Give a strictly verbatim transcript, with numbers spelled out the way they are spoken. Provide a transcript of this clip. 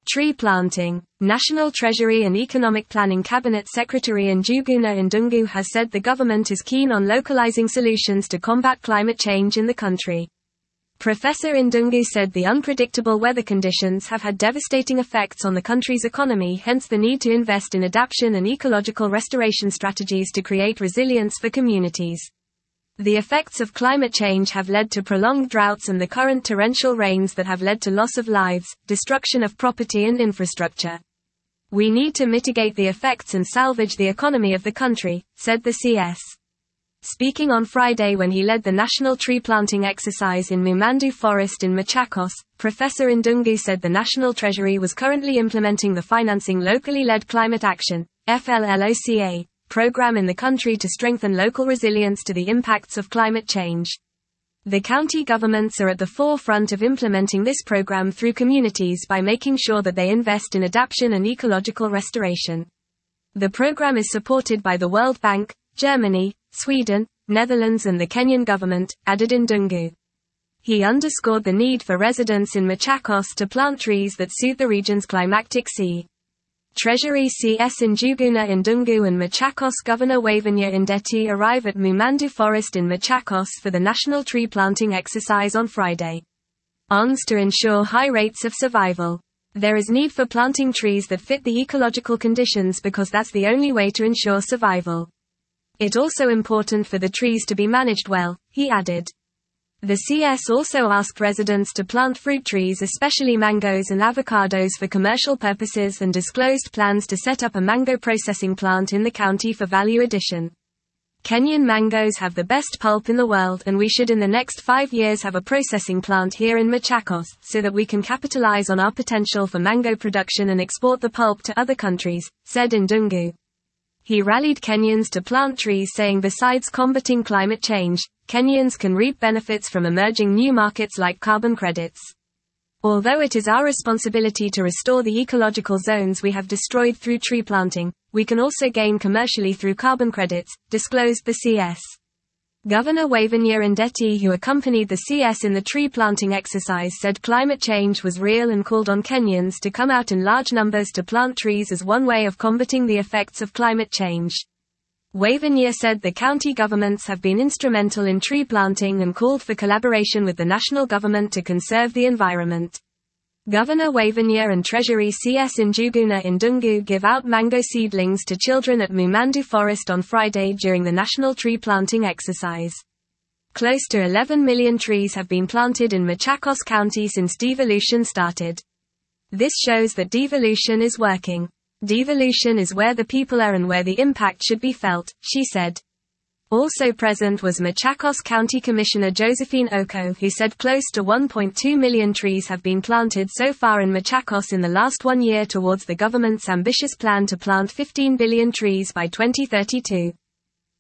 Tree planting. National Treasury and Economic Planning Cabinet Secretary Njuguna Ndungu has said the government is keen on localizing solutions to combat climate change in the country. Professor Ndungu said the unpredictable weather conditions have had devastating effects on the country's economy, hence the need to invest in adaptation and ecological restoration strategies to create resilience for communities. The effects of climate change have led to prolonged droughts and the current torrential rains that have led to loss of lives, destruction of property and infrastructure. We need to mitigate the effects and salvage the economy of the country, said the C S. Speaking on Friday when he led the national tree planting exercise in Mumandu Forest in Machakos, Professor Ndungu said the National Treasury was currently implementing the Financing Locally Led Climate Action (F L L O C A) program in the country to strengthen local resilience to the impacts of climate change. The county governments are at the forefront of implementing this program through communities by making sure that they invest in adaptation and ecological restoration. The program is supported by the World Bank, Germany, Sweden, Netherlands and the Kenyan government, added Ndungu. He underscored the need for residents in Machakos to plant trees that suit the region's climatic C. Treasury C S Njuguna Ndungu and Machakos Governor Wavinya Ndeti arrive at Mumandu Forest in Machakos for the national tree planting exercise on Friday. Ons to ensure high rates of survival. There is need for planting trees that fit the ecological conditions because that's the only way to ensure survival. It's also important for the trees to be managed well, he added. The C S also asked residents to plant fruit trees, especially mangoes and avocados, for commercial purposes and disclosed plans to set up a mango processing plant in the county for value addition. Kenyan mangoes have the best pulp in the world and we should in the next five years have a processing plant here in Machakos, so that we can capitalize on our potential for mango production and export the pulp to other countries, said Ndungu. He rallied Kenyans to plant trees, saying besides combating climate change, Kenyans can reap benefits from emerging new markets like carbon credits. Although it is our responsibility to restore the ecological zones we have destroyed through tree planting, we can also gain commercially through carbon credits, disclosed the C S. Governor Wavinya Ndeti, who accompanied the C S in the tree planting exercise, said climate change was real and called on Kenyans to come out in large numbers to plant trees as one way of combating the effects of climate change. Wavinya said the county governments have been instrumental in tree planting and called for collaboration with the national government to conserve the environment. Governor Wavinya and Treasury C S Njuguna Ndungu give out mango seedlings to children at Mumandu Forest on Friday during the national tree planting exercise. Close to eleven million trees have been planted in Machakos County since devolution started. This shows that devolution is working. Devolution is where the people are and where the impact should be felt, she said. Also present was Machakos County Commissioner Josephine Oko, who said close to one point two million trees have been planted so far in Machakos in the last one year towards the government's ambitious plan to plant fifteen billion trees by twenty thirty-two.